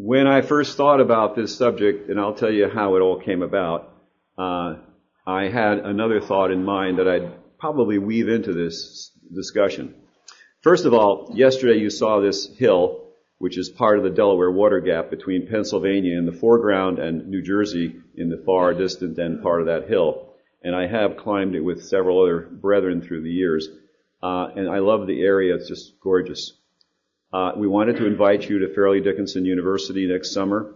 When I first thought about this subject, and I'll tell you how it all came about, I had another thought in mind that I'd probably weave into this discussion. First of all, yesterday you saw this hill, which is part of the Delaware Water Gap between Pennsylvania in the foreground and New Jersey in the far distant end part of that hill. And I have climbed it with several other brethren through the years. And I love the area. It's just gorgeous. We wanted to invite you to Fairleigh Dickinson University next summer.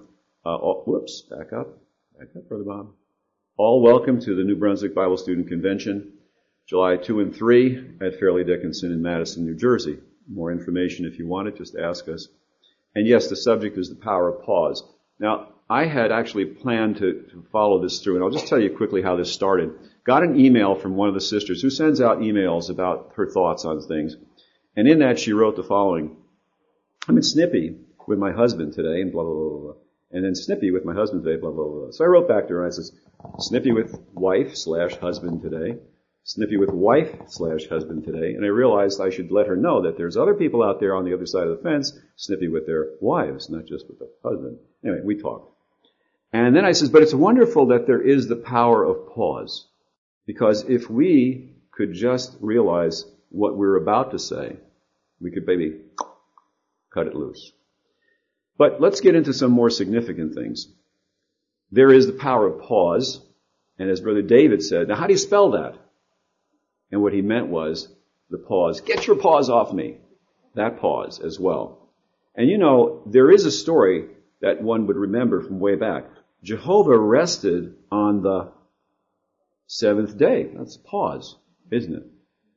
Back up, Brother Bob. All welcome to the New Brunswick Bible Student Convention, July 2 and 3 at Fairleigh Dickinson in Madison, New Jersey. More information if you want it, just ask us. And yes, the subject is the power of pause. Now, I had actually planned to follow this through, and I'll just tell you quickly how this started. Got an email from one of the sisters who sends out emails about her thoughts on things. And in that she wrote the following. I'm in Snippy with my husband today, and blah, blah, blah, blah. And then Snippy with my husband today, blah, blah, blah. So I wrote back to her, and I says, Snippy with wife/husband today. Snippy with wife/husband today. And I realized I should let her know that there's other people out there on the other side of the fence, snippy with their wives, not just with the husband. Anyway, we talked. And then I says, but it's wonderful that there is the power of pause. Because if we could just realize what we're about to say, we could maybe cut it loose. But let's get into some more significant things. There is the power of pause. And as Brother David said, now how do you spell that? And what he meant was the pause. Get your paws off me. That pause as well. And you know, there is a story that one would remember from way back. Jehovah rested on the seventh day. That's pause, isn't it?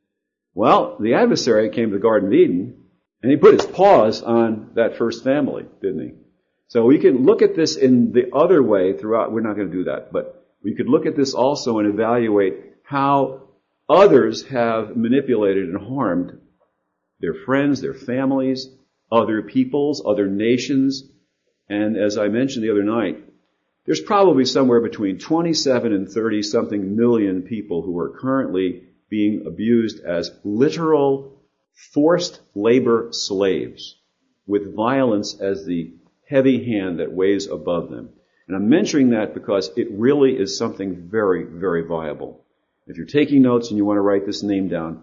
Well, the adversary came to the Garden of Eden, and he put his paws on that first family, didn't he? So we can look at this in the other way throughout. We're not going to do that, but we could look at this also and evaluate how others have manipulated and harmed their friends, their families, other peoples, other nations. And as I mentioned the other night, there's probably somewhere between 27 and 30 something million people who are currently being abused as literal forced labor slaves with violence as the heavy hand that weighs above them. And I'm mentioning that because it really is something very, very viable. If you're taking notes and you want to write this name down,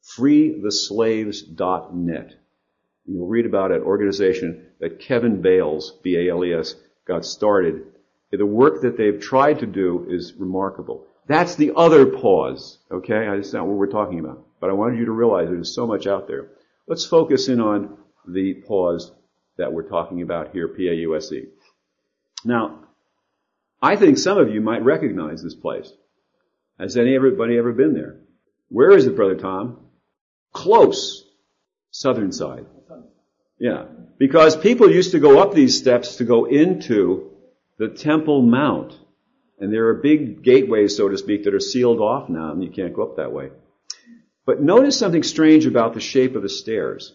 freetheslaves.net. You'll read about an organization that Kevin Bales, B-A-L-E-S, got started. The work that they've tried to do is remarkable. That's the other pause, okay? That's not what we're talking about. But I wanted you to realize there's so much out there. Let's focus in on the pause that we're talking about here, P-A-U-S-E. Now, I think some of you might recognize this place. Has anybody ever been there? Where is it, Brother Tom? Close. Southern side. Yeah. Because people used to go up these steps to go into the Temple Mount. And there are big gateways, so to speak, that are sealed off now, and you can't go up that way. But notice something strange about the shape of the stairs.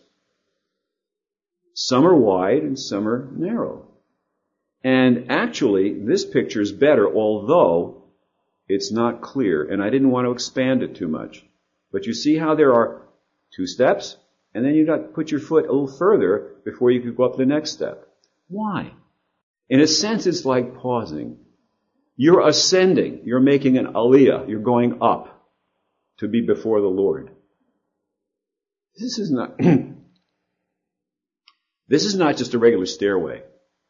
Some are wide and some are narrow. And actually, this picture is better, although it's not clear, and I didn't want to expand it too much. But you see how there are two steps, and then you've got to put your foot a little further before you could go up the next step. Why? In a sense, it's like pausing. You're ascending. You're making an aliyah. You're going up to be before the Lord. This is not just a regular stairway.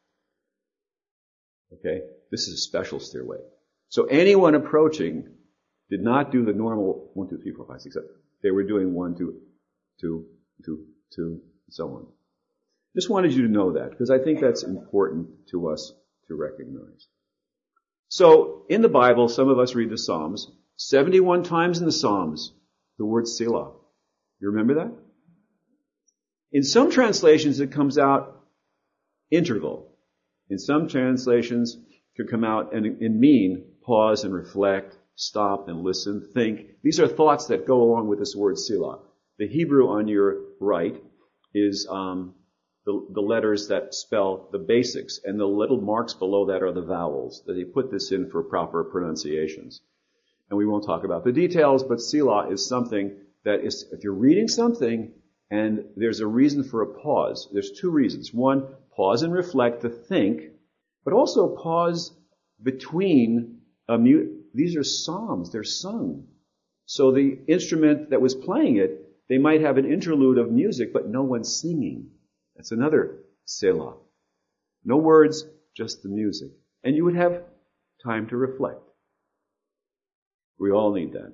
Okay? This is a special stairway. So anyone approaching did not do the normal 1, 2, 3, 4, 5, 6, 7. They were doing 1, 2, 2, 2, 2, and so on. Just wanted you to know that, because I think that's important to us to recognize. So, in the Bible, some of us read the Psalms. 71 times in the Psalms, the word Selah. You remember that? In some translations, it comes out interval. In some translations, it could come out and mean pause and reflect, stop and listen, think. These are thoughts that go along with this word Selah. The Hebrew on your right is the letters that spell the basics, and the little marks below that are the vowels. That they put this in for proper pronunciations. And we won't talk about the details, but Selah is something that is, if you're reading something and there's a reason for a pause, there's two reasons. One, Pause and reflect to think, but also pause between these are psalms, they're sung. So the instrument that was playing it, they might have an interlude of music, but no one's singing. That's another Selah. No words, just the music. And you would have time to reflect. We all need that.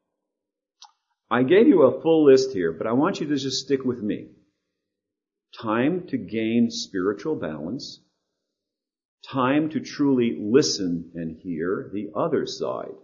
I gave you a full list here, but I want you to just stick with me. Time to gain spiritual balance. Time to truly listen and hear the other side.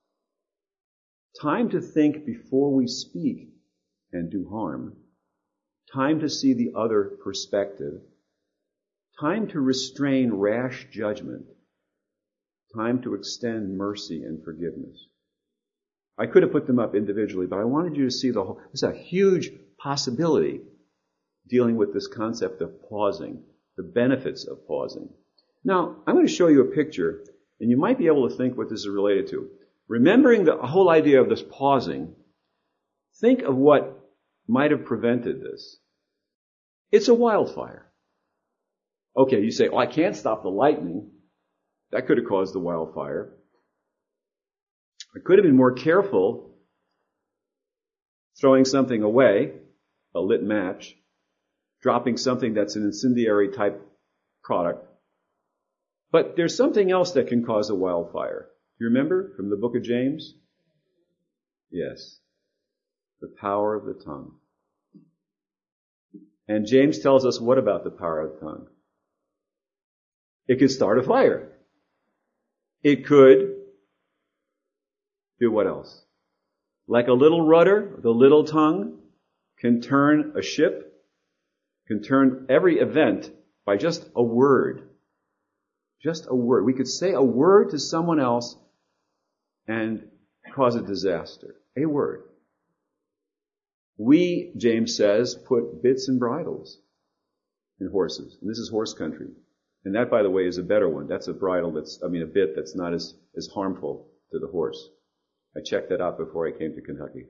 Time to think before we speak and do harm. Time to see the other perspective. Time to restrain rash judgment. Time to extend mercy and forgiveness. I could have put them up individually, but I wanted you to see the whole. There's a huge possibility dealing with this concept of pausing, the benefits of pausing. Now, I'm going to show you a picture, and you might be able to think what this is related to. Remembering the whole idea of this pausing, think of what might have prevented this. It's a wildfire. Okay, you say, I can't stop the lightning. That could have caused the wildfire. I could have been more careful throwing something away, a lit match, dropping something that's an incendiary type product. But there's something else that can cause a wildfire. Do you remember from the book of James? Yes. The power of the tongue. And James tells us what about the power of the tongue? It could start a fire. It could do what else? Like a little rudder, the little tongue can turn a ship, can turn every event by just a word. Just a word. We could say a word to someone else and cause a disaster. A word. We, James says, put bits and bridles in horses. And this is horse country. And that, by the way, is a better one. That's a bridle a bit that's not as harmful to the horse. I checked that out before I came to Kentucky.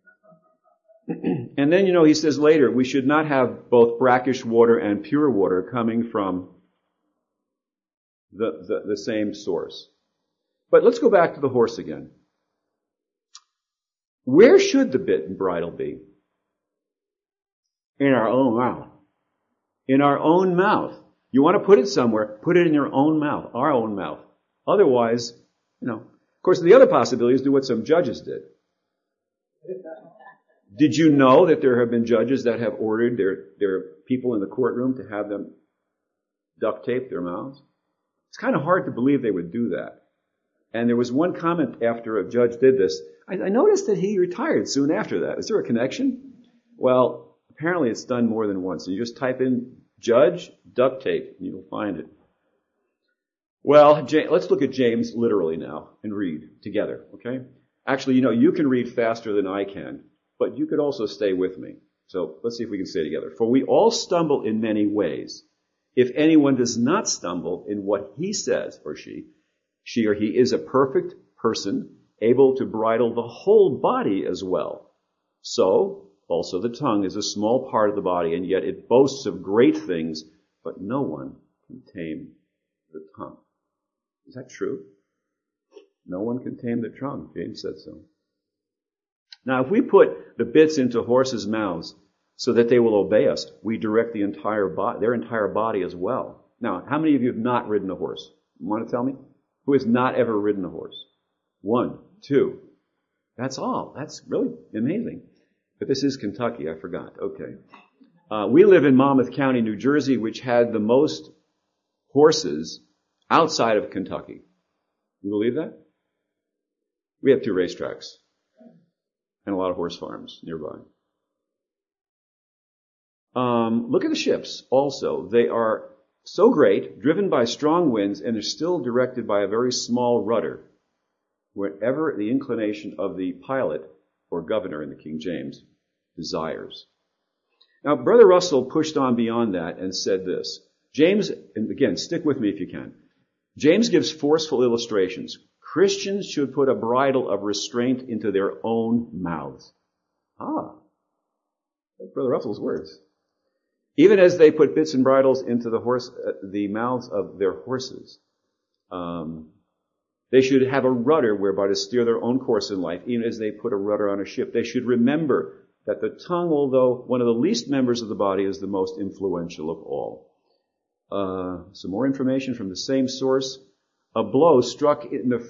And then, he says later, we should not have both brackish water and pure water coming from the same source. But let's go back to the horse again. Where should the bit and bridle be? In our own mouth. In our own mouth. You want to put it somewhere, put it in your own mouth, our own mouth. Otherwise, Of course, the other possibility is do what some judges did. Did you know that there have been judges that have ordered their people in the courtroom to have them duct tape their mouths? It's kind of hard to believe they would do that. And there was one comment after a judge did this. I noticed that he retired soon after that. Is there a connection? Well, apparently it's done more than once. You just type in judge, duct tape, and you'll find it. Well, let's look at James literally now and read together, okay? Actually, you can read faster than I can, but you could also stay with me. So let's see if we can stay together. For we all stumble in many ways. If anyone does not stumble in what he says, or she or he is a perfect person, able to bridle the whole body as well. So, also the tongue is a small part of the body, and yet it boasts of great things, but no one can tame the tongue. Is that true? No one can tame the tongue. James said so. Now, if we put the bits into horses' mouths so that they will obey us, we direct their entire body as well. Now, how many of you have not ridden a horse? You want to tell me? Who has not ever ridden a horse? 1, 2. That's all. That's really amazing. But this is Kentucky. I forgot. Okay. We live in Monmouth County, New Jersey, which had the most horses outside of Kentucky. You believe that? We have 2 racetracks and a lot of horse farms nearby. Look at the ships also. They are so great, driven by strong winds, and they're still directed by a very small rudder, wherever the inclination of the pilot, or governor in the King James, desires. Now, Brother Russell pushed on beyond that and said this. James, and again, stick with me if you can. James gives forceful illustrations. Christians should put a bridle of restraint into their own mouths. That's Brother Russell's words. Even as they put bits and bridles into the mouths of their horses, they should have a rudder whereby to steer their own course in life. Even as they put a rudder on a ship, they should remember that the tongue, although one of the least members of the body, is the most influential of all. Some more information from the same source. A blow struck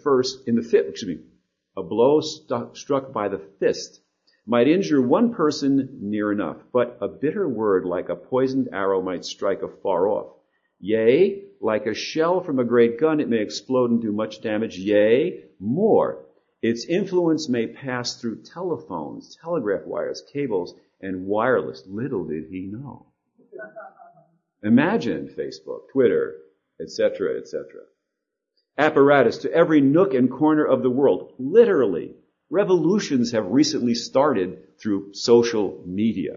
struck by the fist might injure one person near enough, but a bitter word like a poisoned arrow might strike afar off. Yea, like a shell from a great gun, it may explode and do much damage. Yea, more. Its influence may pass through telephones, telegraph wires, cables, and wireless. Little did he know. Imagine Facebook, Twitter, etc., etc. Apparatus to every nook and corner of the world. Literally, revolutions have recently started through social media.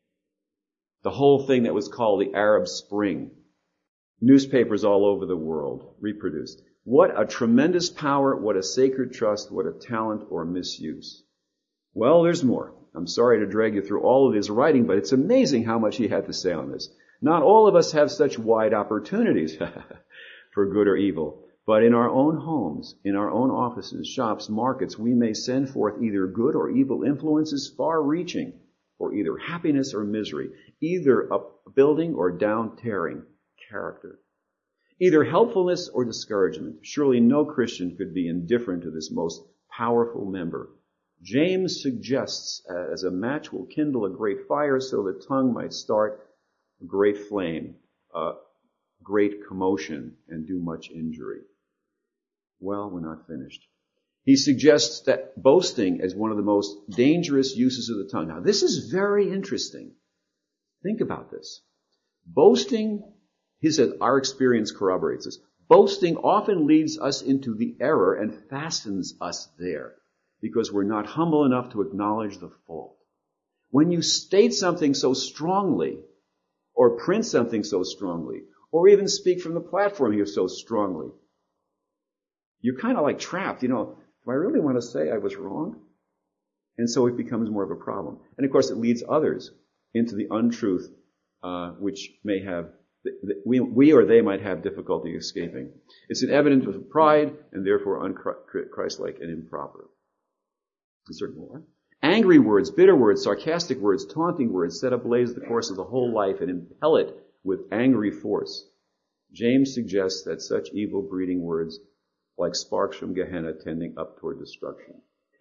The whole thing that was called the Arab Spring. Newspapers all over the world reproduced. What a tremendous power, what a sacred trust, what a talent or misuse. Well, there's more. I'm sorry to drag you through all of his writing, but it's amazing how much he had to say on this. Not all of us have such wide opportunities for good or evil, but in our own homes, in our own offices, shops, markets, we may send forth either good or evil influences far-reaching, for either happiness or misery, either upbuilding or down-tearing character, either helpfulness or discouragement. Surely no Christian could be indifferent to this most powerful member. James suggests as a match will kindle a great fire, so the tongue might start a great flame, a great commotion, and do much injury. Well, we're not finished. He suggests that boasting is one of the most dangerous uses of the tongue. Now, this is very interesting. Think about this. Boasting, he said, our experience corroborates this. Boasting often leads us into the error and fastens us there because we're not humble enough to acknowledge the fault. When you state something so strongly, or print something so strongly, or even speak from the platform here so strongly, you're kind of like trapped. Do I really want to say I was wrong? And so it becomes more of a problem. And of course, it leads others into the untruth, which may have, we or they might have difficulty escaping. It's an evidence of pride and therefore unchristlike and improper. Is there more? Angry words, bitter words, sarcastic words, taunting words set ablaze the course of the whole life and impel it with angry force. James suggests that such evil breeding words, like sparks from Gehenna, tending toward destruction.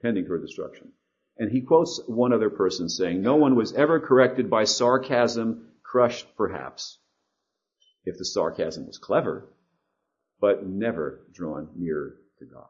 And he quotes one other person saying, no one was ever corrected by sarcasm, crushed perhaps, if the sarcasm was clever, but never drawn near to God.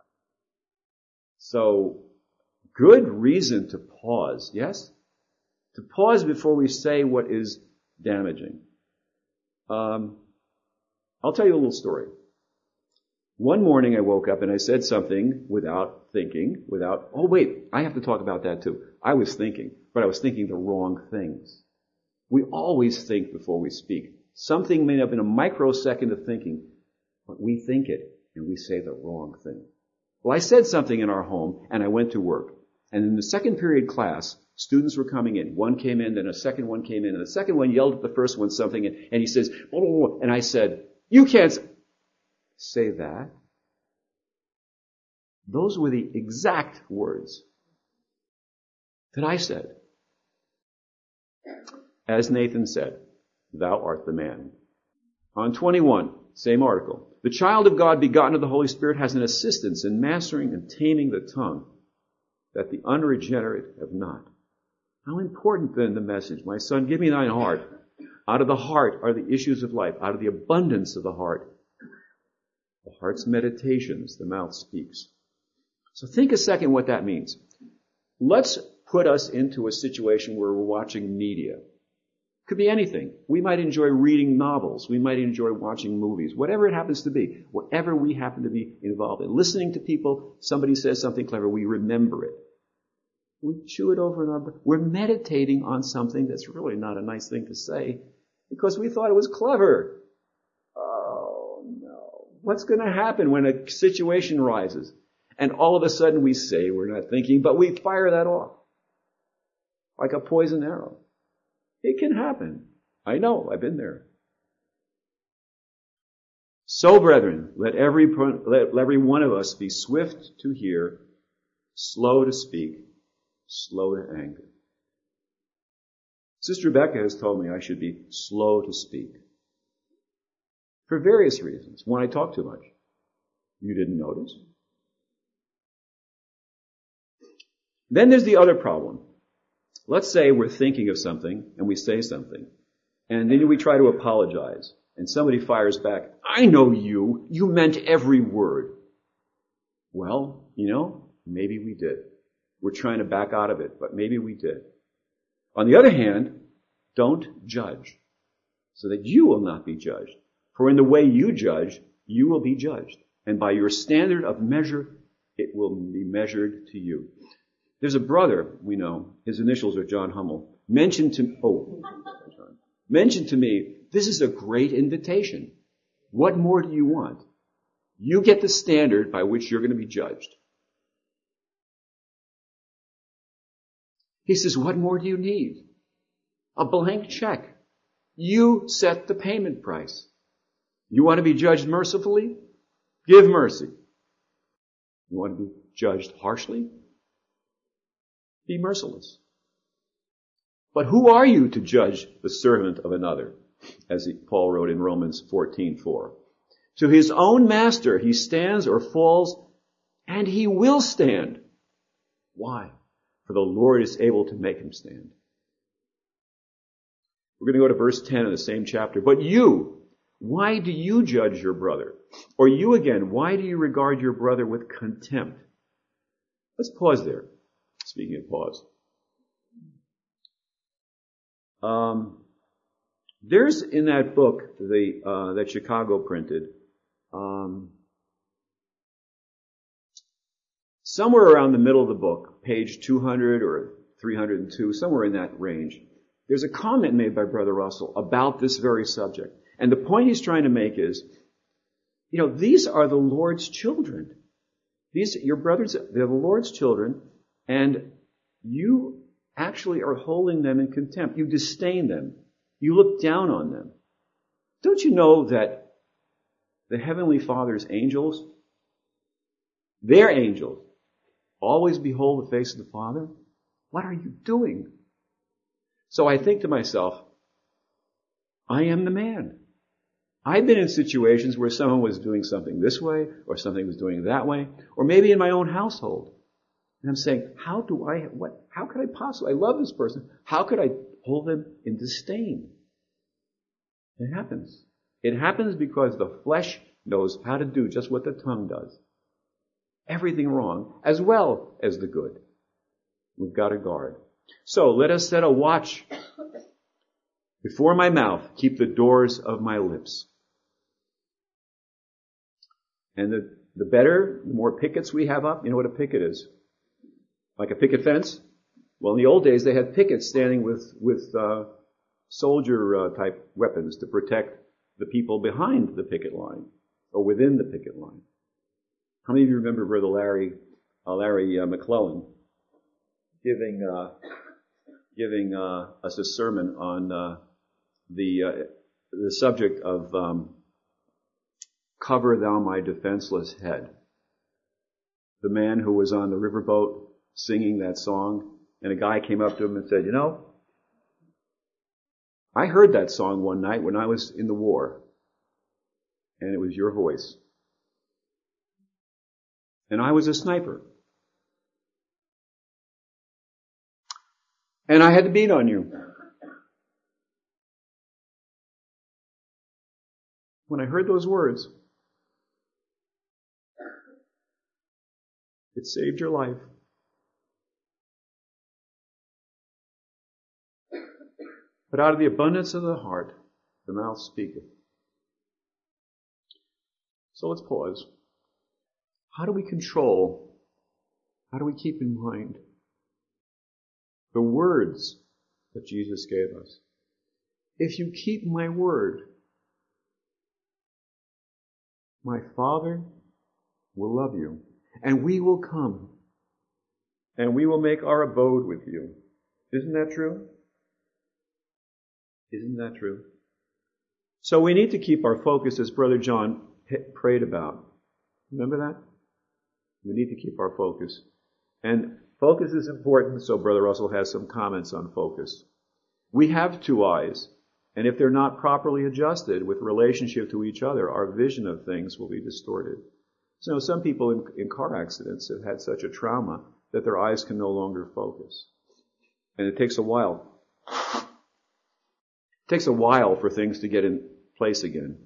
So, good reason to pause, yes? To pause before we say what is damaging. I'll tell you a little story. One morning I woke up and I said something without thinking, I have to talk about that too. I was thinking, but I was thinking the wrong things. We always think before we speak. Something may have been a microsecond of thinking, but we think it and we say the wrong thing. Well, I said something in our home and I went to work. And in the second period class, students were coming in. One came in, then a second one came in, and the second one yelled at the first one something, and he says, oh, and I said, you can't say that. Those were the exact words that I said. As Nathan said, thou art the man. On 21, same article. The child of God begotten of the Holy Spirit has an assistance in mastering and taming the tongue, that the unregenerate have not. How important then the message? My son, give me thine heart. Out of the heart are the issues of life. Out of the abundance of the heart's meditations, the mouth speaks. So think a second what that means. Let's put us into a situation where we're watching media. Could be anything. We might enjoy reading novels. We might enjoy watching movies. Whatever it happens to be. Whatever we happen to be involved in. Listening to people, somebody says something clever, we remember it. We chew it over in our brain. We're meditating on something that's really not a nice thing to say because we thought it was clever. Oh, no. What's going to happen when a situation rises and all of a sudden we say we're not thinking, but we fire that off like a poison arrow? It can happen. I know, I've been there. So, brethren, let every one of us be swift to hear, slow to speak, slow to anger. Sister Rebecca has told me I should be slow to speak. For various reasons. When I talk too much. You didn't notice? Then there's the other problem. Let's say we're thinking of something and we say something. And then we try to apologize. And somebody fires back, I know you. You meant every word. Well, maybe we did. We're trying to back out of it, but maybe we did. On the other hand, don't judge, so that you will not be judged. For in the way you judge, you will be judged. And by your standard of measure, it will be measured to you. There's a brother we know, his initials are John Hummel, mentioned to me, this is a great invitation. What more do you want? You get the standard by which you're going to be judged. He says, what more do you need? A blank check. You set the payment price. You want to be judged mercifully? Give mercy. You want to be judged harshly? Be merciless. But who are you to judge the servant of another? As Paul wrote in Romans 14:4. To his own master he stands or falls, and he will stand. Why? For the Lord is able to make him stand. We're going to go to verse 10 of the same chapter. But you, why do you judge your brother? Or you again, why do you regard your brother with contempt? Let's pause there. Speaking of pause. There's in that book that Chicago printed, somewhere around the middle of the book, page 200 or 302, somewhere in that range, there's a comment made by Brother Russell about this very subject. And the point he's trying to make is, these are the Lord's children. Your brothers, they're the Lord's children, and you actually are holding them in contempt. You disdain them. You look down on them. Don't you know that the Heavenly Father's angels, their angels, always behold the face of the Father? What are you doing? So I think to myself, I am the man. I've been in situations where someone was doing something this way, or something was doing that way, or maybe in my own household. And I'm saying, how could I possibly, I love this person, how could I hold them in disdain? It happens. It happens because the flesh knows how to do just what the tongue does. Everything wrong, as well as the good. We've got to guard. So let us set a watch before my mouth, keep the doors of my lips. And the better, the more pickets we have up. You know what a picket is? Like a picket fence? Well, in the old days, they had pickets standing with soldier type weapons to protect the people behind the picket line or within the picket line. How many of you remember Brother Larry McClellan giving us a sermon on the subject of cover thou my defenseless head? The man who was on the riverboat singing that song, and a guy came up to him and said, I heard that song one night when I was in the war, and it was your voice. And I was a sniper. And I had to beat on you. When I heard those words, it saved your life. But out of the abundance of the heart, the mouth speaketh. So let's pause. How do we keep in mind the words that Jesus gave us? If you keep my word, my Father will love you, and we will come, and we will make our abode with you. Isn't that true? Isn't that true? So we need to keep our focus, as Brother John prayed about. Remember that? We need to keep our focus. And focus is important, so Brother Russell has some comments on focus. We have two eyes, and if they're not properly adjusted with relationship to each other, our vision of things will be distorted. So some people in car accidents have had such a trauma that their eyes can no longer focus. And it takes a while. It takes a while for things to get in place again.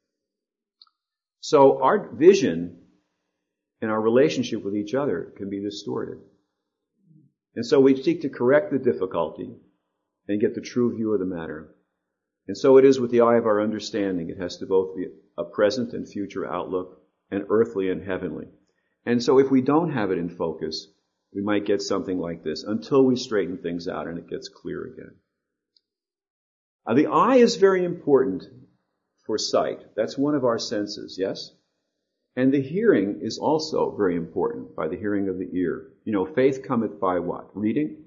So our vision and our relationship with each other can be distorted. And so we seek to correct the difficulty and get the true view of the matter. And so it is with the eye of our understanding. It has to both be a present and future outlook, and earthly and heavenly. And so if we don't have it in focus, we might get something like this until we straighten things out and it gets clear again. The eye is very important for sight. That's one of our senses, yes? And the hearing is also very important, by the hearing of the ear. You know, faith cometh by what? Reading?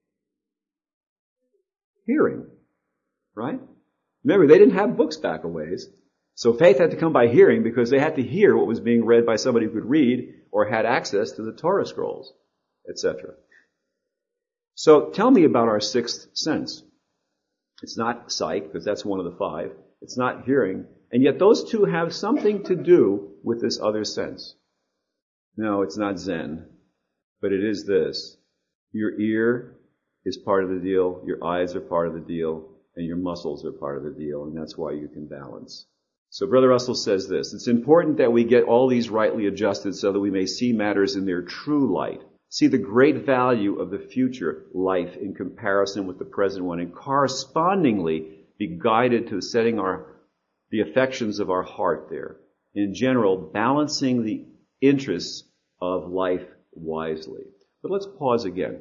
Hearing. Right? Remember, they didn't have books back a ways. So faith had to come by hearing because they had to hear what was being read by somebody who could read or had access to the Torah scrolls, etc. So tell me about our sixth sense. It's not sight, because that's one of the five. It's not hearing. And yet those two have something to do with this other sense. No, it's not Zen, but it is this. Your ear is part of the deal, your eyes are part of the deal, and your muscles are part of the deal, and that's why you can balance. So Brother Russell says this: it's important that we get all these rightly adjusted so that we may see matters in their true light, see the great value of the future life in comparison with the present one, and correspondingly be guided to setting the affections of our heart there. In general, balancing the interests of life wisely. But let's pause again.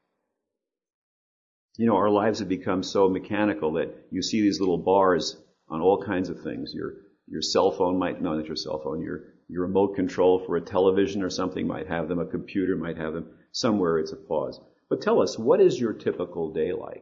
You know, our lives have become so mechanical that you see these little bars on all kinds of things. Your cell phone might, no, not your cell phone, your remote control for a television or something might have them, a computer might have them. Somewhere it's a pause. But tell us, what is your typical day like?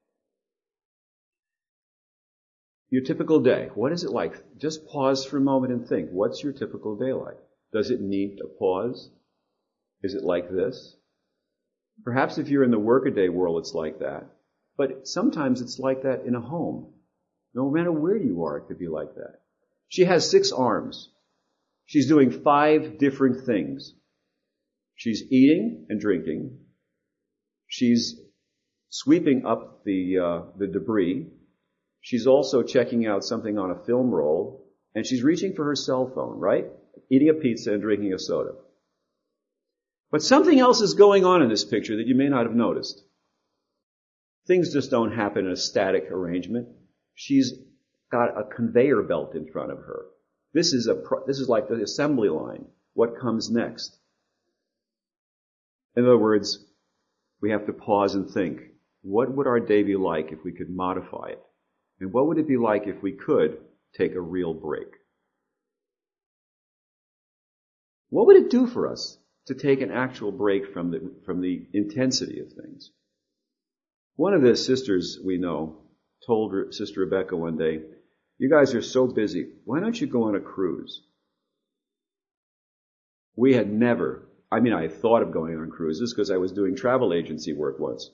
Your typical day, what is it like? Just pause for a moment and think. What's your typical day like? Does it need a pause? Is it like this? Perhaps if you're in the workaday world, it's like that. But sometimes it's like that in a home. No matter where you are, it could be like that. She has 6 arms. She's doing 5 different things. She's eating and drinking. She's sweeping up the debris. She's also checking out something on a film roll. And she's reaching for her cell phone, right? Eating a pizza and drinking a soda. But something else is going on in this picture that you may not have noticed. Things just don't happen in a static arrangement. She's got a conveyor belt in front of her. This is like the assembly line. What comes next? In other words, we have to pause and think. What would our day be like if we could modify it? And what would it be like if we could take a real break? What would it do for us to take an actual break from the intensity of things? One of the sisters we know told Sister Rebecca one day, "You guys are so busy. Why don't you go on a cruise?" We had never, I thought of going on cruises because I was doing travel agency work once.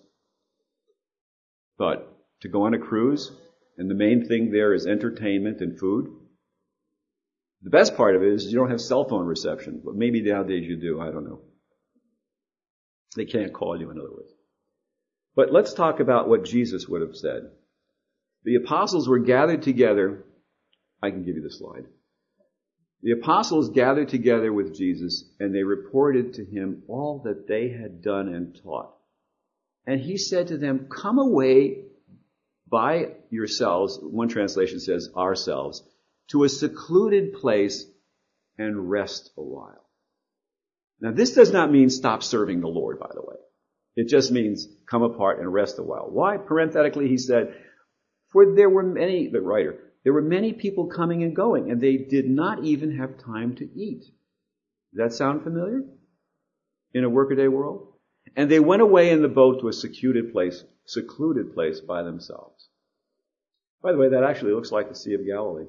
But to go on a cruise, and the main thing there is entertainment and food. The best part of it is you don't have cell phone reception, but maybe nowadays you do, I don't know. They can't call you, in other words. But let's talk about what Jesus would have said. The apostles were gathered together. I can give you the slide. The apostles gathered together with Jesus, and they reported to him all that they had done and taught. And he said to them, "Come away by yourselves," one translation says ourselves, "to a secluded place and rest a while." Now this does not mean stop serving the Lord, by the way. It just means come apart and rest a while. Why? Parenthetically, he said, "For there were many people coming and going, and they did not even have time to eat." Does that sound familiar? In a workaday world? "And they went away in the boat to a secluded place by themselves." By the way, that actually looks like the Sea of Galilee.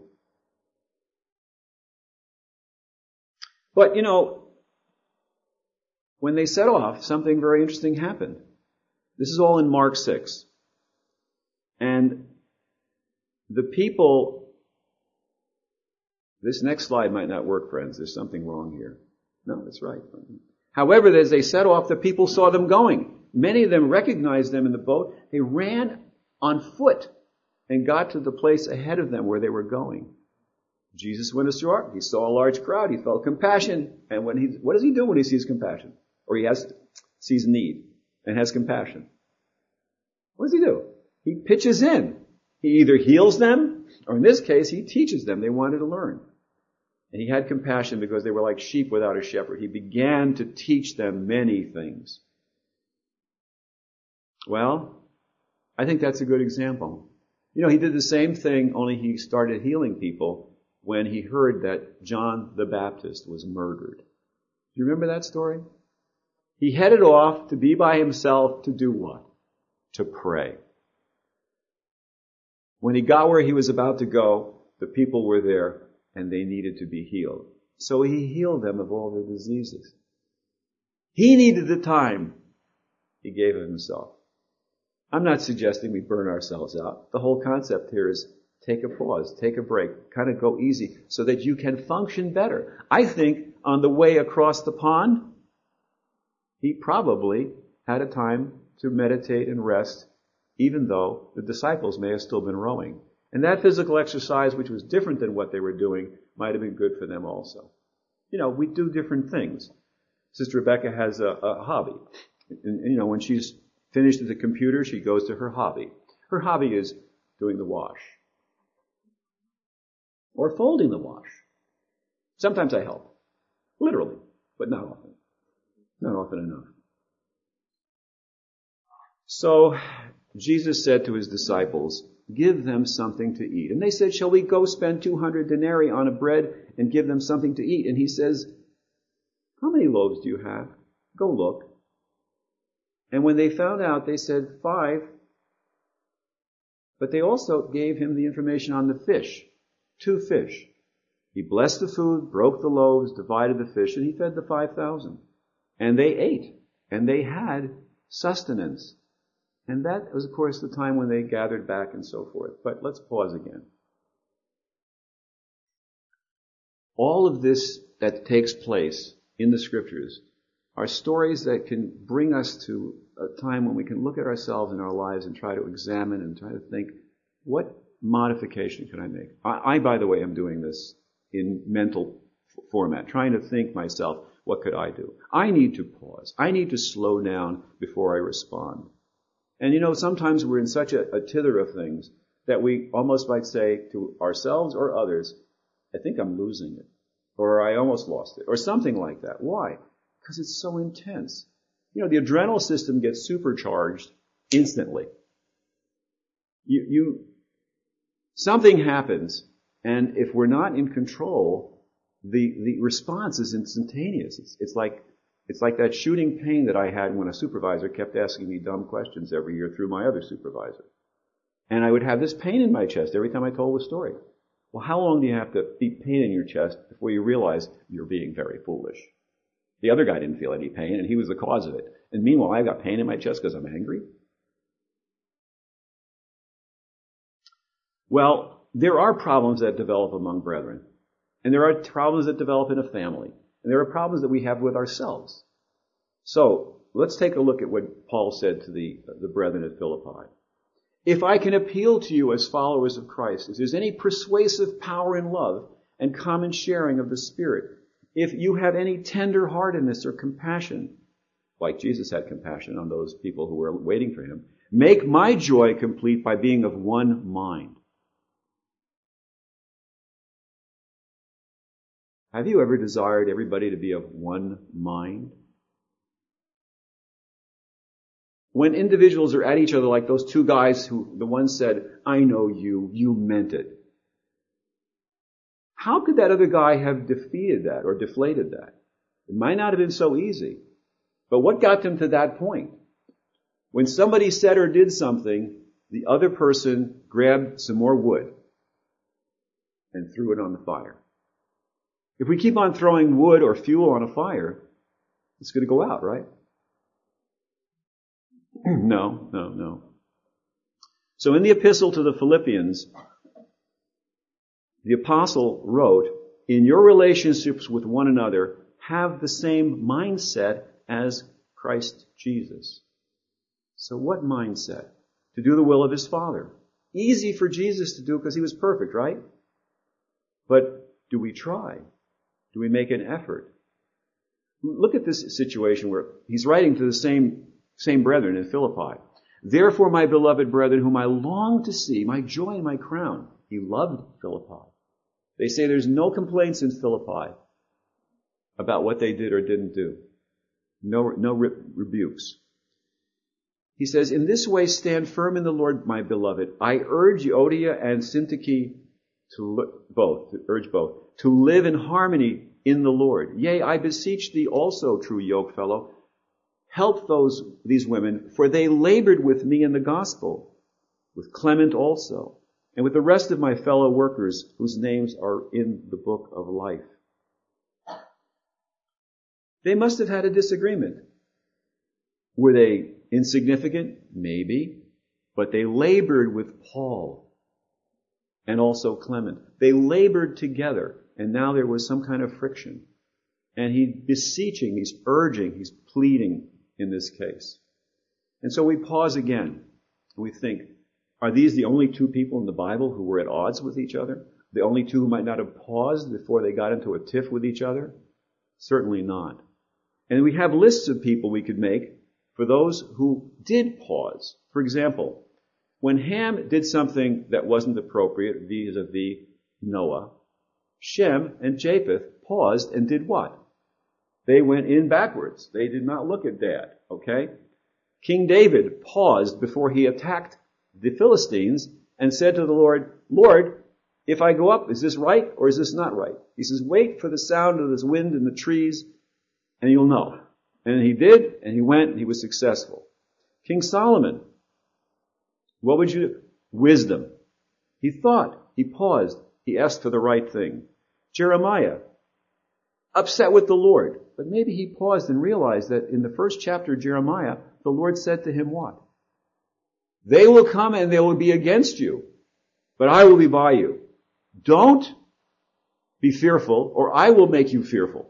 But, when they set off, something very interesting happened. This is all in Mark 6. And the people, this next slide might not work, friends. There's something wrong here. No, that's right. However, as they set off, the people saw them going. Many of them recognized them in the boat. They ran on foot and got to the place ahead of them where they were going. Jesus went ashore. He saw a large crowd. He felt compassion. And what does he do when he sees compassion? Or sees need and has compassion? What does he do? He pitches in. He either heals them, or in this case, he teaches them. They wanted to learn. And he had compassion because they were like sheep without a shepherd. He began to teach them many things. Well, I think that's a good example. He did the same thing, only he started healing people when he heard that John the Baptist was murdered. Do you remember that story? He headed off to be by himself to do what? To pray. When he got where he was about to go, the people were there and they needed to be healed. So he healed them of all their diseases. He needed the time. He gave of himself. I'm not suggesting we burn ourselves out. The whole concept here is take a pause, take a break, kind of go easy so that you can function better. I think on the way across the pond, he probably had a time to meditate and rest, even though the disciples may have still been rowing. And that physical exercise, which was different than what they were doing, might have been good for them also. We do different things. Sister Rebecca has a hobby. And, when she's finished at the computer, she goes to her hobby. Her hobby is doing the wash. Or folding the wash. Sometimes I help. Literally. But not often. Not often enough. So, Jesus said to his disciples, give them something to eat. And they said, shall we go spend 200 denarii on a bread and give them something to eat? And he says, how many loaves do you have? Go look. And when they found out, they said 5. But they also gave him the information on the fish. 2 fish. He blessed the food, broke the loaves, divided the fish, and he fed the 5,000. And they ate. And they had sustenance. And that was, of course, the time when they gathered back and so forth. But let's pause again. All of this that takes place in the Scriptures are stories that can bring us to a time when we can look at ourselves and our lives and try to examine and try to think, what modification can I make? I, by the way, am doing this in mental format, trying to think myself, what could I do? I need to pause. I need to slow down before I respond. And sometimes we're in such a tither of things that we almost might say to ourselves or others, I think I'm losing it. Or I almost lost it. Or something like that. Why? Because it's so intense. The adrenal system gets supercharged instantly. Something happens, and if we're not in control, the response is instantaneous. It's like that shooting pain that I had when a supervisor kept asking me dumb questions every year through my other supervisor. And I would have this pain in my chest every time I told a story. Well, how long do you have to be pain in your chest before you realize you're being very foolish? The other guy didn't feel any pain, and he was the cause of it. And meanwhile, I've got pain in my chest because I'm angry. Well, there are problems that develop among brethren. And there are problems that develop in a family. And there are problems that we have with ourselves. So, let's take a look at what Paul said to the brethren at Philippi. If I can appeal to you as followers of Christ, if there's any persuasive power in love and common sharing of the Spirit, if you have any tender-heartedness or compassion, like Jesus had compassion on those people who were waiting for him, make my joy complete by being of one mind. Have you ever desired everybody to be of one mind? When individuals are at each other like those 2 guys who, the one said, I know you, you meant it. How could that other guy have defeated that or deflated that? It might not have been so easy. But what got them to that point? When somebody said or did something the other person grabbed some more wood and threw it on the fire. If we keep on throwing wood or fuel on a fire, it's going to go out, right? No. So in the epistle to the Philippians, the apostle wrote, in your relationships with one another, have the same mindset as Christ Jesus. So what mindset? To do the will of his Father. Easy for Jesus to do because he was perfect, right? But do we try? Do we make an effort? Look at this situation where he's writing to the same brethren in Philippi. Therefore, my beloved brethren, whom I long to see, my joy and my crown. He loved Philippi. They say there's no complaints in Philippi about what they did or didn't do. No rebukes. He says, in this way stand firm in the Lord, my beloved. I urge Euodia and Syntyche to live in harmony in the Lord. Yea, I beseech thee also, true yokefellow, help these women, for they labored with me in the gospel, with Clement also, and with the rest of my fellow workers whose names are in the book of life. They must have had a disagreement. Were they insignificant? Maybe. But they labored with Paul and also Clement. They labored together, and now there was some kind of friction. And he's beseeching, he's urging, he's pleading in this case. And so we pause again, and we think, are these the only two people in the Bible who were at odds with each other? The only two who might not have paused before they got into a tiff with each other? Certainly not. And we have lists of people we could make for those who did pause. For example, when Ham did something that wasn't appropriate vis-a-vis Noah, Shem and Japheth paused and did what? They went in backwards. They did not look at Dad, okay? King David paused before he attacked the Philistines and said to the Lord, Lord, if I go up, is this right or is this not right? He says, wait for the sound of this wind in the trees and you'll know. And he did, and he went, and he was successful. King Solomon, what would you do? Wisdom. He thought, he paused, he asked for the right thing. Jeremiah, upset with the Lord, but maybe he paused and realized that in the first chapter of Jeremiah, the Lord said to him what? They will come and they will be against you, but I will be by you. Don't be fearful, or I will make you fearful.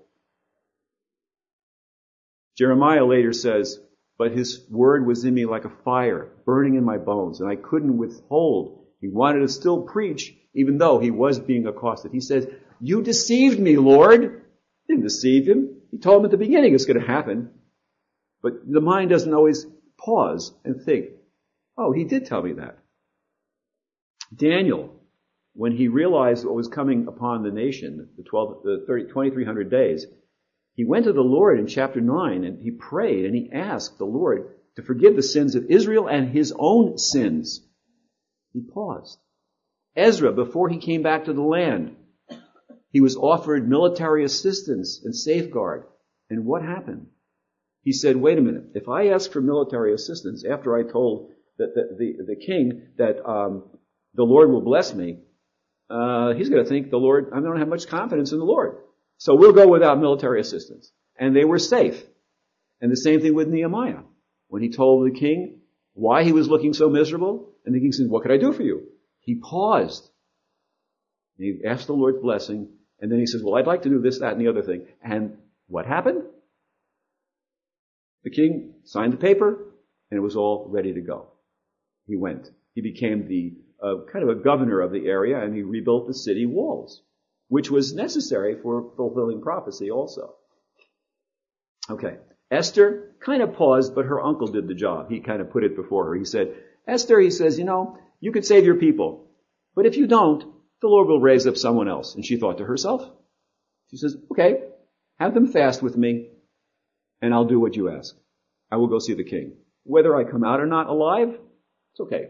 Jeremiah later says, but his word was in me like a fire, burning in my bones, and I couldn't withhold. He wanted to still preach, even though he was being accosted. He says, you deceived me, Lord. Didn't deceive him. He told him at the beginning it's going to happen. But the mind doesn't always pause and think, oh, he did tell me that. Daniel, when he realized what was coming upon the nation, the 2,300 days, he went to the Lord in chapter 9 and he prayed and he asked the Lord to forgive the sins of Israel and his own sins. He paused. Ezra, before he came back to the land, he was offered military assistance and safeguard. And what happened? He said, wait a minute, if I ask for military assistance after I told the king that the Lord will bless me, he's going to think the Lord, I don't have much confidence in the Lord. So we'll go without military assistance. And they were safe. And the same thing with Nehemiah. When he told the king why he was looking so miserable, and the king said, what can I do for you? He paused. He asked the Lord's blessing, and then he says, well, I'd like to do this, that, and the other thing. And what happened? The king signed the paper, and it was all ready to go. He went. He became the kind of a governor of the area, and he rebuilt the city walls, which was necessary for fulfilling prophecy also. Okay. Esther kind of paused, but her uncle did the job. He kind of put it before her. He said, Esther, he says, you could save your people, but if you don't, the Lord will raise up someone else. And she thought to herself, she says, okay, have them fast with me, and I'll do what you ask. I will go see the king. Whether I come out or not alive, it's okay.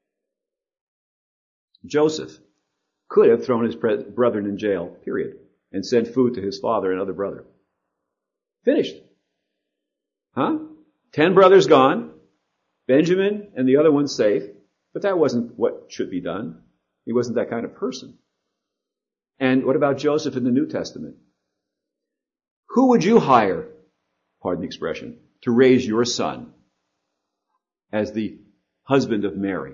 Joseph could have thrown his brethren in jail, period, and sent food to his father and other brother. Finished. 10 brothers gone, Benjamin and the other one safe, But that wasn't what should be done. He wasn't that kind of person. And what about Joseph in the New Testament? Who would you hire, pardon the expression, to raise your son as the husband of Mary?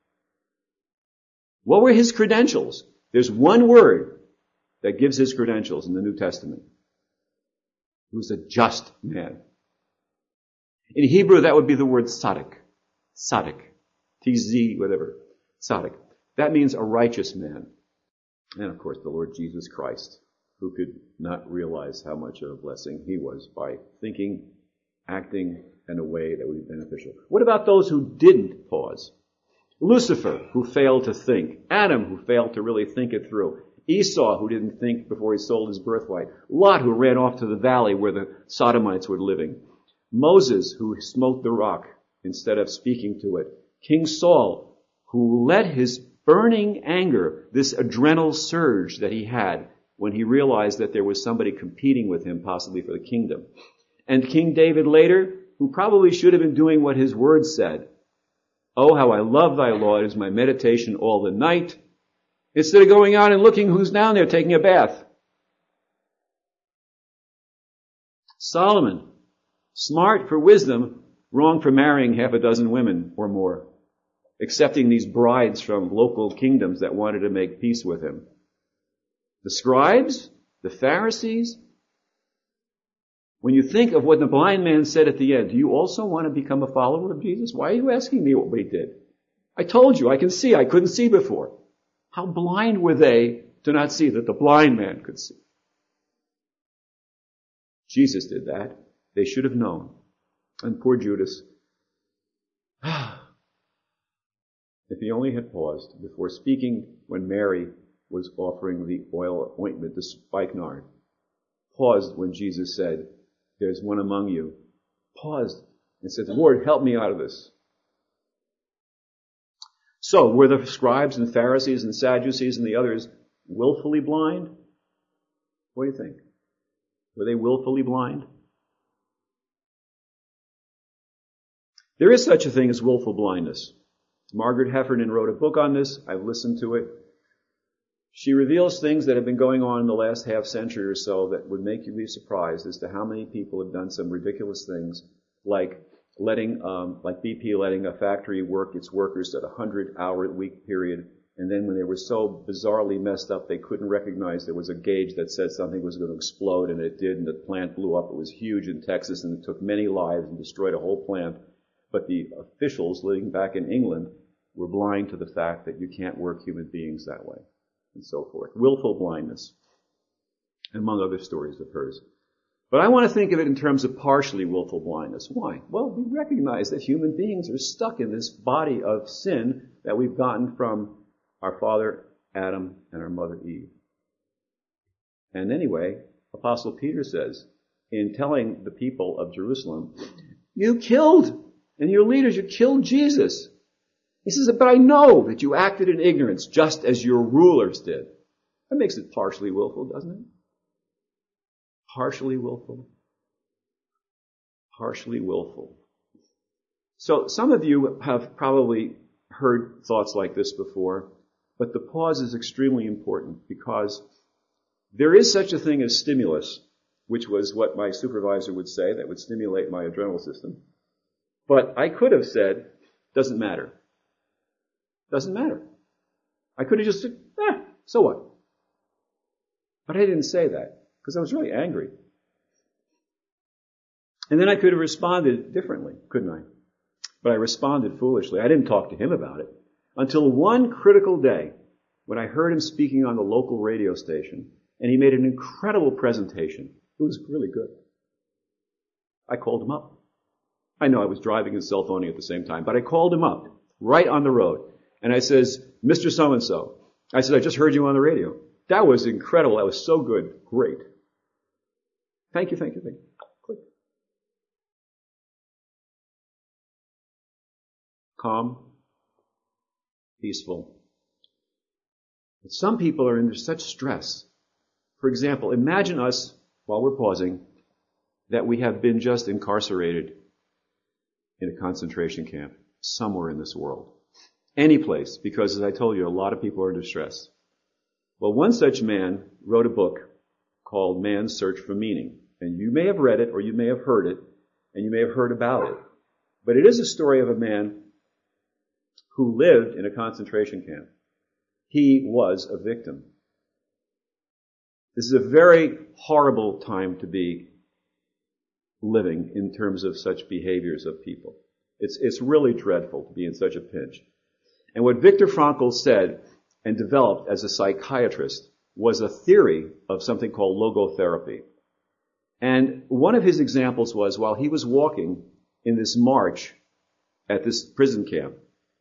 What were his credentials? There's one word that gives his credentials in the New Testament. He was a just man. In Hebrew, that would be the word tzaddik. Tzaddik. T-Z, whatever. Tzaddik. That means a righteous man. And of course, the Lord Jesus Christ, who could not realize how much of a blessing he was by thinking, acting in a way that would be beneficial. What about those who didn't pause? Lucifer, who failed to think. Adam, who failed to really think it through. Esau, who didn't think before he sold his birthright. Lot, who ran off to the valley where the Sodomites were living. Moses, who smote the rock instead of speaking to it. King Saul, who let his burning anger, this adrenal surge that he had when he realized that there was somebody competing with him, possibly for the kingdom. And King David later, who probably should have been doing what his words said. Oh, how I love thy law. It is my meditation all the night. Instead of going out and looking who's down there taking a bath. Solomon, smart for wisdom, wrong for marrying half a dozen women or more, accepting these brides from local kingdoms that wanted to make peace with him. The scribes, the Pharisees. When you think of what the blind man said at the end, do you also want to become a follower of Jesus? Why are you asking me what he did? I told you, I can see. I couldn't see before. How blind were they to not see that the blind man could see? Jesus did that. They should have known. And poor Judas, if he only had paused before speaking when Mary was offering the oil ointment, the spikenard, paused when Jesus said, there's one among you, paused and said, Lord, help me out of this. So, were the scribes and Pharisees and Sadducees and the others willfully blind? What do you think? Were they willfully blind? There is such a thing as willful blindness. Margaret Heffernan wrote a book on this. I've listened to it. She reveals things that have been going on in the last half century or so that would make you be surprised as to how many people have done some ridiculous things, like BP letting a factory work its workers at a 100-hour-a-week period, and then when they were so bizarrely messed up they couldn't recognize there was a gauge that said something was going to explode, and it did, and the plant blew up. It was huge in Texas, and it took many lives and destroyed a whole plant. But the officials living back in England were blind to the fact that you can't work human beings that way, and so forth. Willful blindness, among other stories of hers. But I want to think of it in terms of partially willful blindness. Why? Well, we recognize that human beings are stuck in this body of sin that we've gotten from our father Adam and our mother Eve. And anyway, Apostle Peter says, in telling the people of Jerusalem, you killed, and your leaders, you killed Jesus. He says, but I know that you acted in ignorance just as your rulers did. That makes it partially willful, doesn't it? Partially willful. Partially willful. So some of you have probably heard thoughts like this before, but the pause is extremely important because there is such a thing as stimulus, which was what my supervisor would say, that would stimulate my adrenal system. But I could have said, doesn't matter. Doesn't matter. I could have just said, so what? But I didn't say that because I was really angry. And then I could have responded differently, couldn't I? But I responded foolishly. I didn't talk to him about it until one critical day when I heard him speaking on the local radio station, and he made an incredible presentation. It was really good. I called him up. I know I was driving and cell phoning at the same time, but I called him up right on the road. And I says, Mr. So-and-so, I said, I just heard you on the radio. That was incredible. That was so good. Great. Thank you. Click. Calm. Peaceful. But some people are under such stress. For example, imagine us, while we're pausing, that we have been just incarcerated in a concentration camp somewhere in this world. any place, because as I told you, a lot of people are in distress. Well, one such man wrote a book called Man's Search for Meaning. And you may have read it, or you may have heard it, and you may have heard about it. But it is a story of a man who lived in a concentration camp. He was a victim. This is a very horrible time to be living in terms of such behaviors of people. It's really dreadful to be in such a pinch. And what Viktor Frankl said and developed as a psychiatrist was a theory of something called logotherapy. And one of his examples was while he was walking in this march at this prison camp,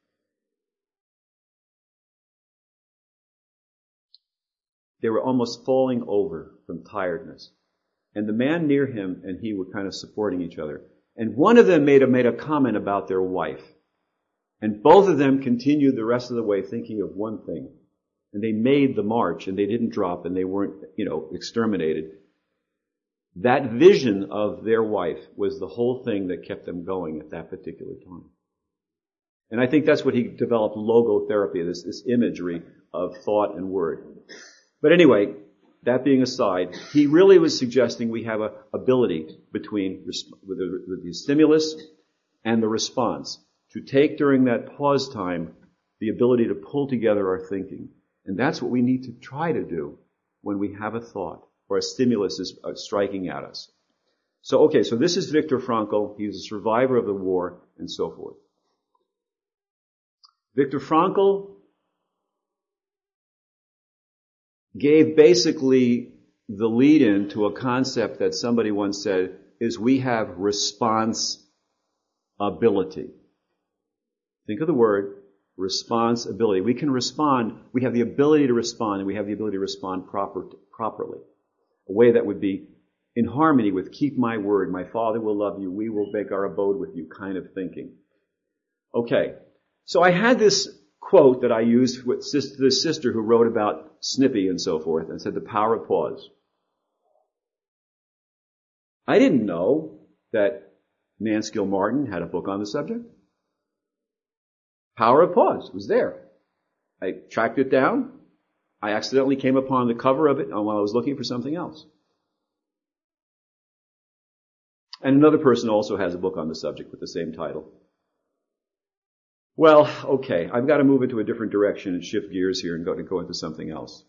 they were almost falling over from tiredness. And the man near him and he were kind of supporting each other. And one of them made a comment about their wife. And both of them continued the rest of the way thinking of one thing. And they made the march and they didn't drop and they weren't, exterminated. That vision of their wife was the whole thing that kept them going at that particular time. And I think that's what he developed, logotherapy, this imagery of thought and word. But anyway, that being aside, he really was suggesting we have an ability between with the stimulus and the response to take during that pause time the ability to pull together our thinking. And that's what we need to try to do when we have a thought or a stimulus is striking at us. So this is Viktor Frankl. He was a survivor of the war and so forth. Viktor Frankl gave basically the lead-in to a concept that somebody once said is we have responsibility. Think of the word responsibility. We can respond. We have the ability to respond, and we have the ability to respond properly. A way that would be in harmony with keep my word, my Father will love you, we will make our abode with you kind of thinking. Okay, so I had this quote that I used with this sister who wrote about Snippy and so forth and said the power of pause. I didn't know that Nance Gilmartin had a book on the subject. Power of Pause was there. I tracked it down. I accidentally came upon the cover of it while I was looking for something else. And another person also has a book on the subject with the same title. Well, okay, I've got to move into a different direction and shift gears here and go into something else.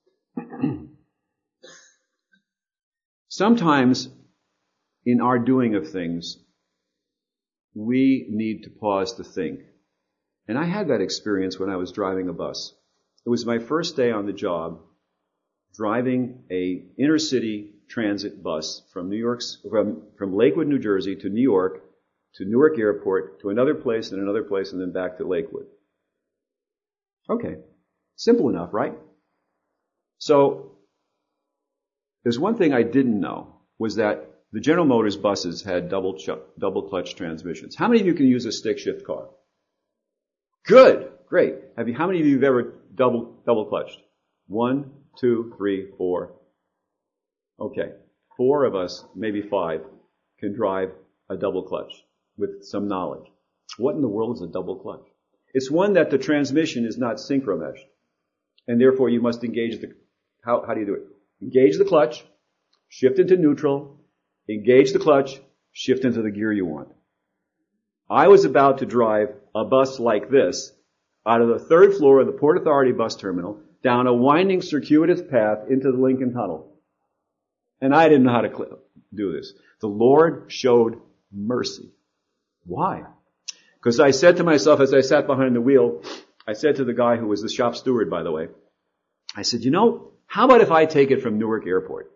Sometimes in our doing of things, we need to pause to think. And I had that experience when I was driving a bus. It was my first day on the job, driving a inner city transit bus from Lakewood, New Jersey to New York, to Newark Airport, to another place, and then back to Lakewood. Okay. Simple enough, right? So, there's one thing I didn't know, was that the General Motors buses had double clutch transmissions. How many of you can use a stick shift car? Good. Great. How many of you have ever double clutched? 1, 2, 3, 4. Okay. 4 of us, maybe 5, can drive a double clutch with some knowledge. What in the world is a double clutch? It's one that the transmission is not synchro-meshed. And therefore you must engage how do you do it? Engage the clutch, shift into neutral, engage the clutch, shift into the gear you want. I was about to drive a bus like this out of the 3rd floor of the Port Authority bus terminal down a winding circuitous path into the Lincoln Tunnel. And I didn't know how to do this. The Lord showed mercy. Why? Because I said to myself as I sat behind the wheel, I said to the guy who was the shop steward, by the way, I said, how about if I take it from Newark Airport?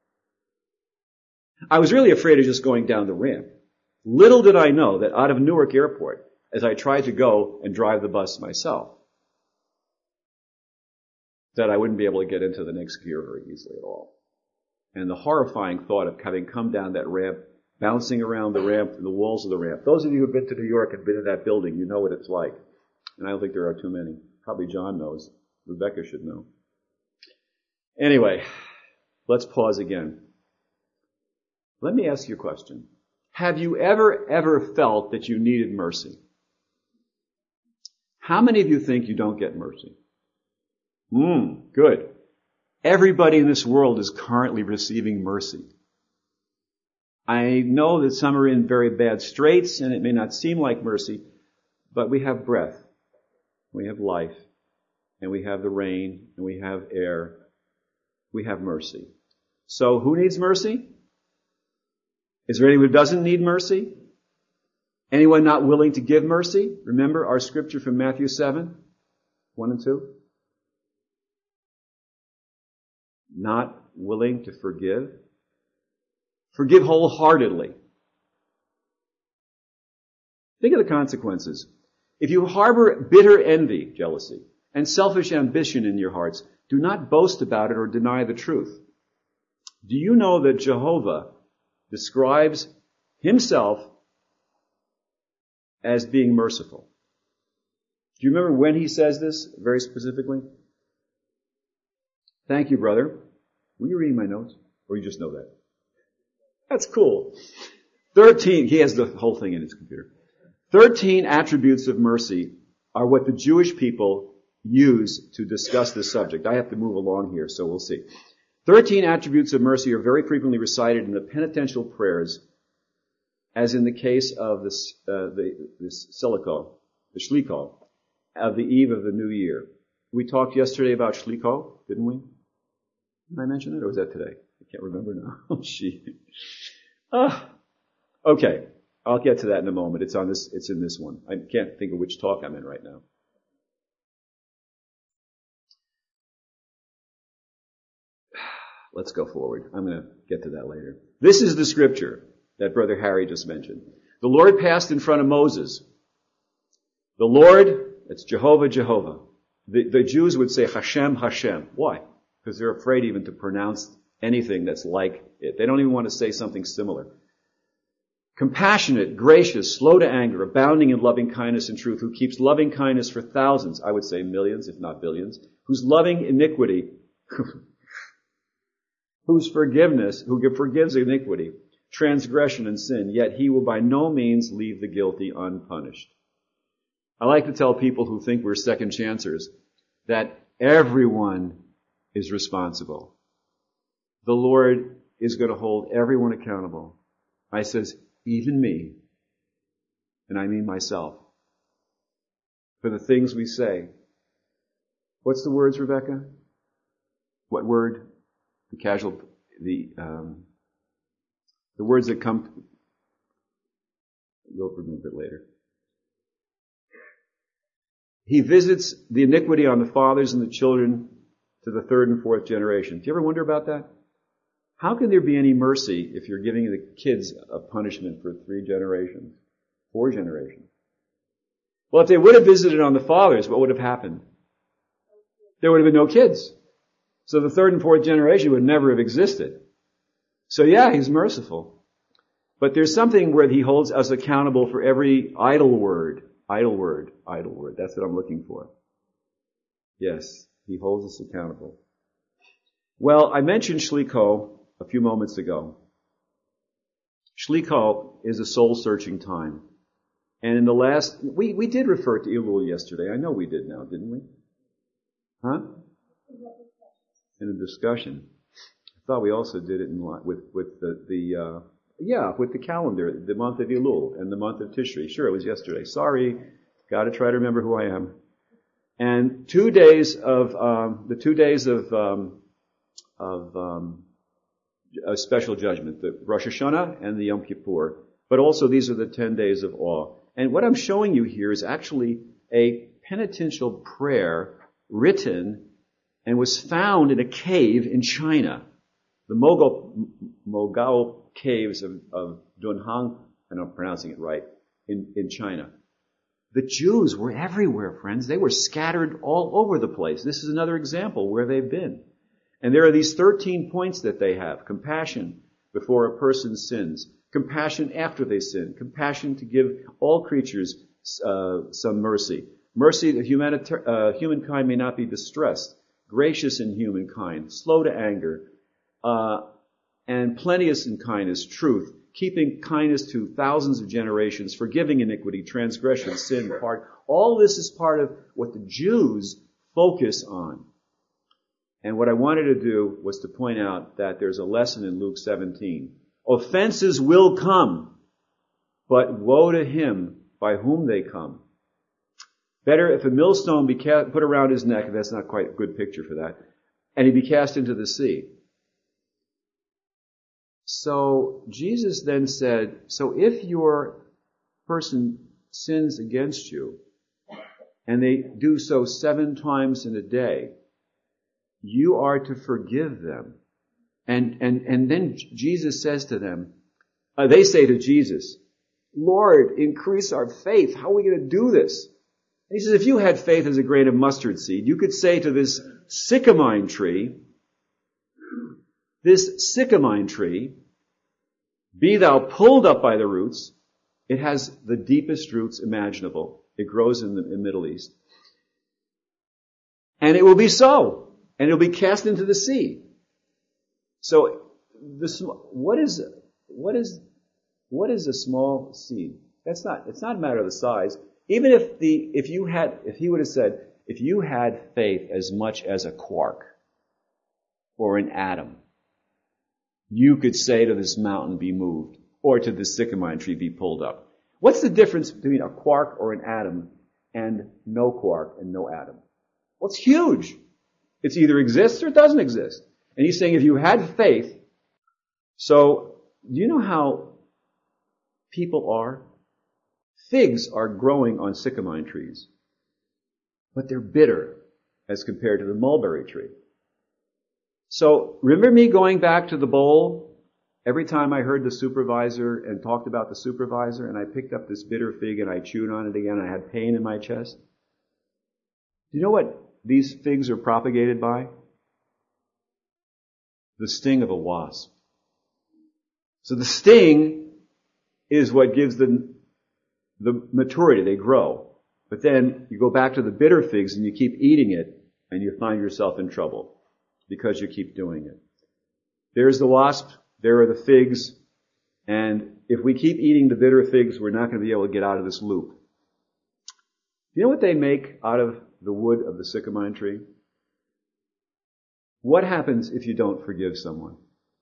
I was really afraid of just going down the ramp. Little did I know that out of Newark Airport, as I tried to go and drive the bus myself, that I wouldn't be able to get into the next gear very easily at all. And the horrifying thought of having come down that ramp, bouncing around the ramp and the walls of the ramp. Those of you who have been to New York and been in that building, you know what it's like. And I don't think there are too many. Probably John knows. Rebecca should know. Anyway, let's pause again. Let me ask you a question. Have you ever felt that you needed mercy? How many of you think you don't get mercy? Good. Everybody in this world is currently receiving mercy. I know that some are in very bad straits, and it may not seem like mercy, but we have breath, we have life, and we have the rain, and we have air. We have mercy. So who needs mercy? Is there anyone who doesn't need mercy? Anyone not willing to give mercy? Remember our scripture from Matthew 7, 1 and 2? Not willing to forgive? Forgive wholeheartedly. Think of the consequences. If you harbor bitter envy, jealousy, and selfish ambition in your hearts, do not boast about it or deny the truth. Do you know that Jehovah describes himself as being merciful? Do you remember when he says this very specifically? Thank you, brother. Were you reading my notes? Or you just know that? That's cool. 13, he has the whole thing in his computer. 13 attributes of mercy are what the Jewish people use to discuss this subject. I have to move along here, so we'll see. 13 attributes of mercy are very frequently recited in the penitential prayers, as in the case of this Shlichot, of the eve of the new year. We talked yesterday about Shlichot, didn't we? Did I mention it, or was that today? I can't remember now. Oh, gee. Okay, I'll get to that in a moment. It's in this one. I can't think of which talk I'm in right now. Let's go forward. I'm going to get to that later. This is the scripture that Brother Harry just mentioned. The Lord passed in front of Moses. The Lord, it's Jehovah, Jehovah. The Jews would say Hashem, Hashem. Why? Because they're afraid even to pronounce anything that's like it. They don't even want to say something similar. Compassionate, gracious, slow to anger, abounding in loving kindness and truth, who keeps loving kindness for thousands, I would say millions, if not billions, whose loving iniquity, who forgives iniquity, transgression, and sin, yet he will by no means leave the guilty unpunished. I like to tell people who think we're second chancers that everyone is responsible. The Lord is going to hold everyone accountable. I says, even me, and I mean myself, for the things we say. What's the words, Rebecca? What word? The words that come, we'll remember it later. He visits the iniquity on the fathers and the children to the third and fourth generation. Do you ever wonder about that? How can there be any mercy if you're giving the kids a punishment for 3 generations, 4 generations? Well, if they would have visited on the fathers, what would have happened? There would have been no kids. So the third and fourth generation would never have existed. So yeah, he's merciful. But there's something where he holds us accountable for every idle word. Idle word. That's what I'm looking for. Yes, he holds us accountable. Well, I mentioned Shlichot a few moments ago. Shlichot is a soul-searching time. And in the last, we did refer to Elul yesterday. I know we did now, didn't we? Huh? In a discussion. I thought we also did it with the calendar, the month of Elul and the month of Tishri. Sure, it was yesterday. Sorry, got to try to remember who I am. And 2 days of a special judgment, the Rosh Hashanah and the Yom Kippur. But also these are the 10 days of awe. And what I'm showing you here is actually a penitential prayer written and was found in a cave in China. The Mogao caves of Dunhuang, and I'm pronouncing it right, in China. The Jews were everywhere, friends. They were scattered all over the place. This is another example where they've been. And there are these 13 points that they have. Compassion before a person sins. Compassion after they sin. Compassion to give all creatures some mercy. Mercy that humankind may not be distressed. Gracious in humankind. Slow to anger. And plenteous in kindness. Truth. keeping kindness to thousands of generations, forgiving iniquity, transgression, sin, part. All this is part of what the Jews focus on. And what I wanted to do was to point out that there's a lesson in Luke 17. Offenses will come, but woe to him by whom they come. Better if a millstone be put around his neck, that's not quite a good picture for that, and he be cast into the sea. So Jesus then said, so if your person sins against you, and they do so 7 times in a day, you are to forgive them. And then Jesus says to them, they say to Jesus, Lord, increase our faith. How are we going to do this? And he says, if you had faith as a grain of mustard seed, you could say to this sycamine tree, be thou pulled up by the roots. It has the deepest roots imaginable. It grows in the Middle East. And it will be so. And it will be cast into the sea. So, what is a small seed? It's not a matter of the size. Even if he would have said, if you had faith as much as a quark or an atom, you could say to this mountain, be moved, or to this sycamine tree, be pulled up. What's the difference between a quark or an atom and no quark and no atom? Well, it's huge. It either exists or it doesn't exist. And he's saying if you had faith, so do you know how people are? Figs are growing on sycamine trees, but they're bitter as compared to the mulberry tree. So remember me going back to the bowl every time I heard the supervisor and talked about the supervisor, and I picked up this bitter fig and I chewed on it again and I had pain in my chest? Do you know what these figs are propagated by? The sting of a wasp. So the sting is what gives the maturity. They grow. But then you go back to the bitter figs and you keep eating it and you find yourself in trouble because you keep doing it. There's the wasp, there are the figs, and if we keep eating the bitter figs, we're not going to be able to get out of this loop. Do you know what they make out of the wood of the sycamine tree? What happens if you don't forgive someone?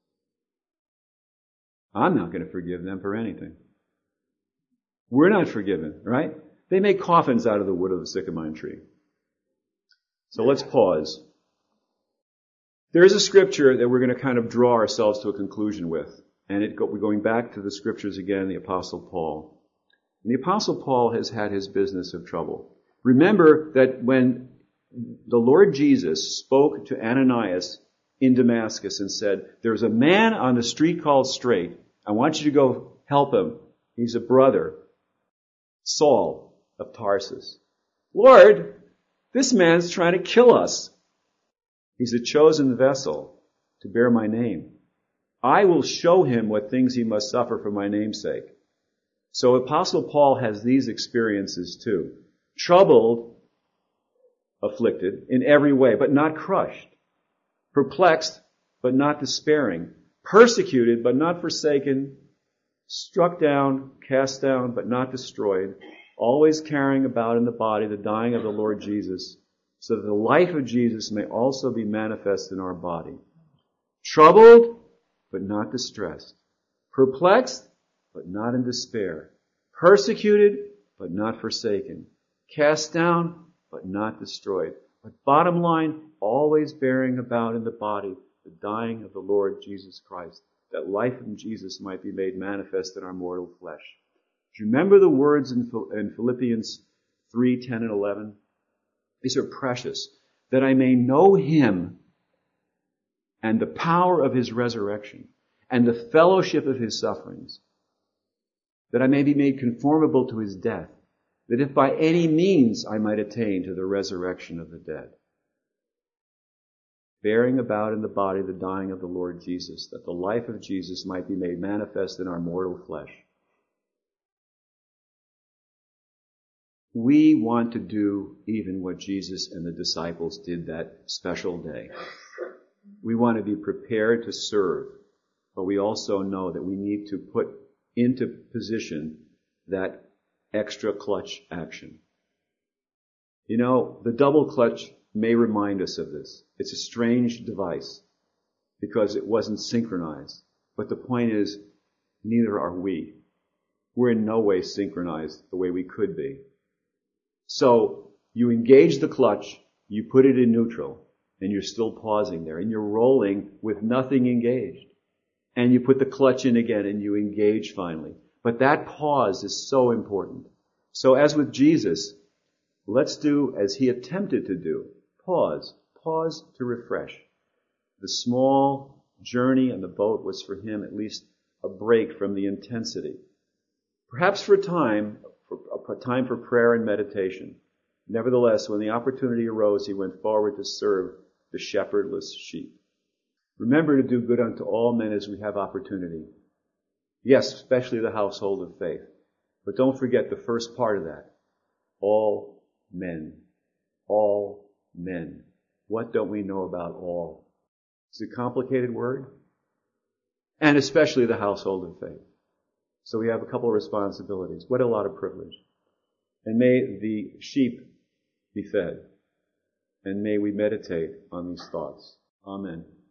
I'm not going to forgive them for anything. We're not forgiven, right? They make coffins out of the wood of the sycamine tree. So let's pause. There is a scripture that we're going to kind of draw ourselves to a conclusion with. And we're going back to the scriptures again, the Apostle Paul. And the Apostle Paul has had his business of trouble. Remember that when the Lord Jesus spoke to Ananias in Damascus and said, there's a man on the street called Straight. I want you to go help him. He's a brother, Saul of Tarsus. Lord, this man's trying to kill us. He's a chosen vessel to bear my name. I will show him what things he must suffer for my name's sake. So Apostle Paul has these experiences too. Troubled, afflicted in every way, but not crushed. Perplexed, but not despairing. Persecuted, but not forsaken. Struck down, cast down, but not destroyed. Always carrying about in the body the dying of the Lord Jesus, so that the life of Jesus may also be manifest in our body. Troubled, but not distressed. Perplexed, but not in despair. Persecuted, but not forsaken. Cast down, but not destroyed. But bottom line, always bearing about in the body the dying of the Lord Jesus Christ, that life in Jesus might be made manifest in our mortal flesh. Do you remember the words in Philippians 3, 10 and 11? These are precious. That I may know him and the power of his resurrection and the fellowship of his sufferings. That I may be made conformable to his death. That if by any means I might attain to the resurrection of the dead. Bearing about in the body the dying of the Lord Jesus, that the life of Jesus might be made manifest in our mortal flesh. We want to do even what Jesus and the disciples did that special day. We want to be prepared to serve but we also know that we need to put into position that extra clutch action. You know, the double clutch may remind us of this. It's a strange device because it wasn't synchronized. But the point is, neither are we. We're in no way synchronized the way we could be. So you engage the clutch, you put it in neutral, and you're still pausing there, and you're rolling with nothing engaged. And you put the clutch in again, and you engage finally. But that pause is so important. So as with Jesus, let's do as he attempted to do. Pause. Pause to refresh. The small journey on the boat was for him at least a break from the intensity. Perhaps for a time for prayer and meditation. Nevertheless, when the opportunity arose, he went forward to serve the shepherdless sheep. Remember to do good unto all men as we have opportunity. Yes, especially the household of faith. But don't forget the first part of that. All men. All men. What don't we know about all? It's a complicated word. And especially the household of faith. So we have a couple of responsibilities. What a lot of privilege. And may the sheep be fed. And may we meditate on these thoughts. Amen.